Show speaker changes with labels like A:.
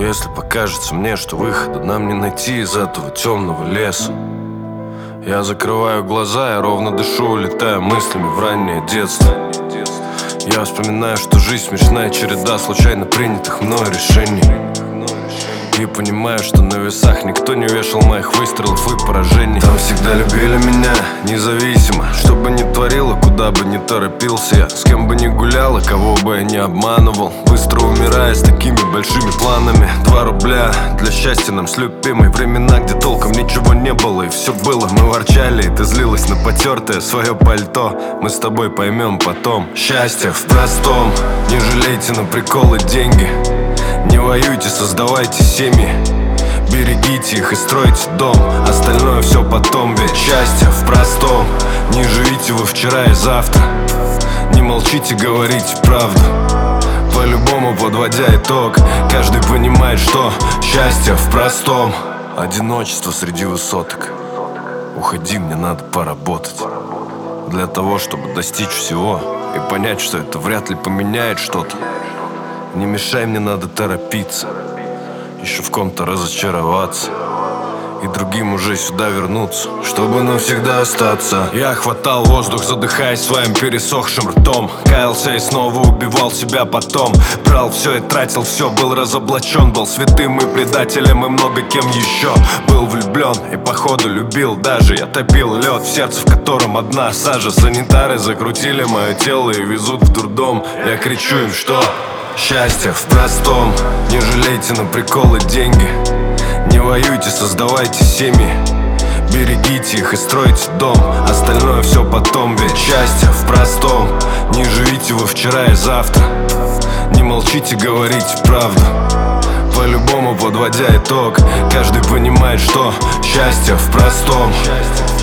A: Если покажется мне, что выхода нам не найти из этого темного леса, я закрываю глаза, я ровно дышу, улетаю мыслями в раннее детство. Я вспоминаю, что жизнь смешная череда случайно принятых мною решений. И понимаю, что на весах никто не вешал моих выстрелов и поражений. Там всегда любили меня, независимо, что бы ни творила, куда бы ни торопился я, с кем бы ни гулял и кого бы я не обманывал, быстро умирая с такими большими планами. 2 рубля для счастья нам с любимой. Времена, где толком ничего не было и все было. Мы ворчали, и ты злилась на потертое свое пальто. Мы с тобой поймем потом. Счастье в простом. Не жалейте на приколы деньги. Не воюйте, создавайте семьи. Берегите их и стройте дом. Остальное все потом, ведь счастье в простом. Не живите вы вчера и завтра. Не молчите, говорите правду. По-любому подводя итог, каждый понимает, что счастье в простом. Одиночество среди высоток. Уходи, мне надо поработать. Для того, чтобы достичь всего и понять, что это вряд ли поменяет что-то. Не мешай, мне надо торопиться, еще в ком-то разочароваться и другим уже сюда вернуться, чтобы навсегда остаться. Я хватал воздух, задыхаясь своим пересохшим ртом. Каялся и снова убивал себя потом. Брал все и тратил все, был разоблачен. Был святым и предателем и много кем еще. Был влюблен и походу любил даже. Я топил лед в сердце, в котором одна сажа. Санитары закрутили мое тело и везут в дурдом. Я кричу им, что счастье в простом. Не жалейте на приколы деньги. Не воюйте, создавайте семьи. Берегите их и стройте дом. Остальное все потом, ведь счастье в простом. Не живите вы вчера и завтра. Не молчите, говорите правду. По-любому подводя итог, каждый понимает, что счастье в простом.